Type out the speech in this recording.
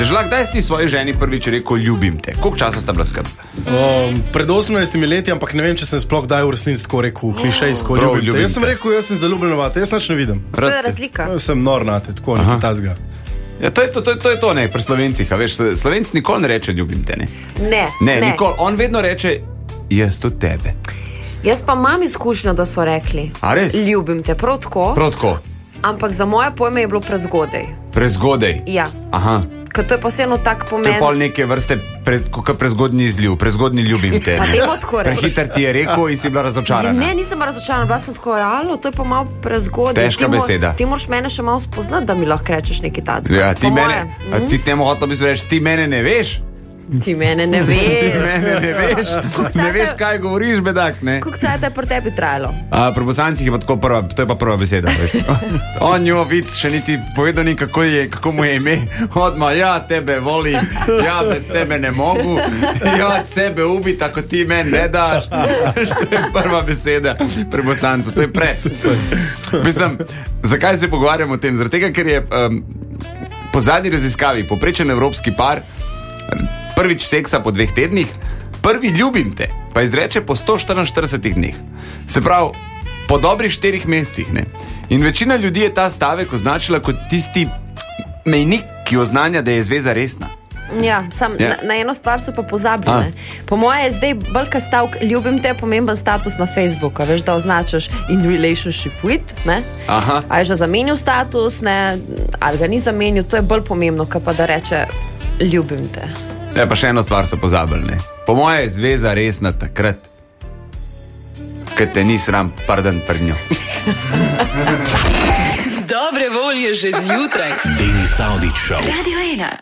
Žlak, kdaj si ti svoji ženi prvič rekel, ljubim te? Koliko časa sta bila skupaj? Pred 18 leti, ampak ne vem, če sem sploh kdaj v resnici tako rekel, klišejsko ljubim te. Jaz sem rekel, jaz sem zaljubljen v te, jaz nič ne vidim. To je razlika. Sem nor na te, tako nekaj tazga. Ja, to je to, ne, pri Slovencih, a veš, Slovenci nikoli ne reče, ljubim te, ne? Ne, nikoli. On vedno reče, jaz tudi tebe. Jaz pa imam izkušnjo, da so rekli, a res? Ljubim te, prav tako. Ampak za moje pojme je bilo prezgodaj. Prezgodaj? Ja. Aha. Ker to je posebno tak pomen. To je pol neke vrste, kot prezgodnji izliv, prezgodnji ljubim te. Pa dajmo tako reči. Prehiter ti je rekel in si bila razočarana. Ne, nisem bila razočarana, bila sem tako, alo, to je pa malo prezgodaj. Težka beseda. Ti moraš mene še malo spoznati, da mi lahko rečeš nekaj tacka. Ja, ti mene, ti s tem hotel bi se reči, ti mene ne veš. Ti mene ne veš. Ti mene ne veš. Ne veš, kaj govoriš, bedak, ne? Koliko cajta je pri tebi trajalo? Pri Bosancih je pa tako prva, to je pa prva beseda. On jo vid, še niti povedal ni, kako mu je ime. Odmah, ja, tebe volim, ja, bez tebe ne mogu, ja, sebe ubiti, ako ti meni ne daš. To je prva beseda pri Bosancu, to je pre. Mislim, zakaj se pogovarjamo o tem? Zaradi tega, ker je po zadnji raziskavi poprečen evropski par prvič seksa po 2 tednih, prvi ljubim te, pa izreče po 144 dneh. Se pravi, po dobrih 4 mesecih, ne. In večina ljudi je ta stavek označila kot tisti mejnik, ki oznanja, da je zveza resna. Ja, na eno stvar so pa pozabljene. Po moje je zdaj bolj stavek ljubim te pomemben status na Facebooku, veš, da označaš in relationship with, ne? Aha. A je že zamenil status, ne? Ali ga ni zamenil, to je bolj pomembno, kot pa da reče ljubim te. Ja, pa še eno stvar so pozabili, ne. Po moje je zveza resna takrat, kad te ni sram, pardon, pred njo. Dobre volje že zjutraj. Denis Avdić Show. Radio 1.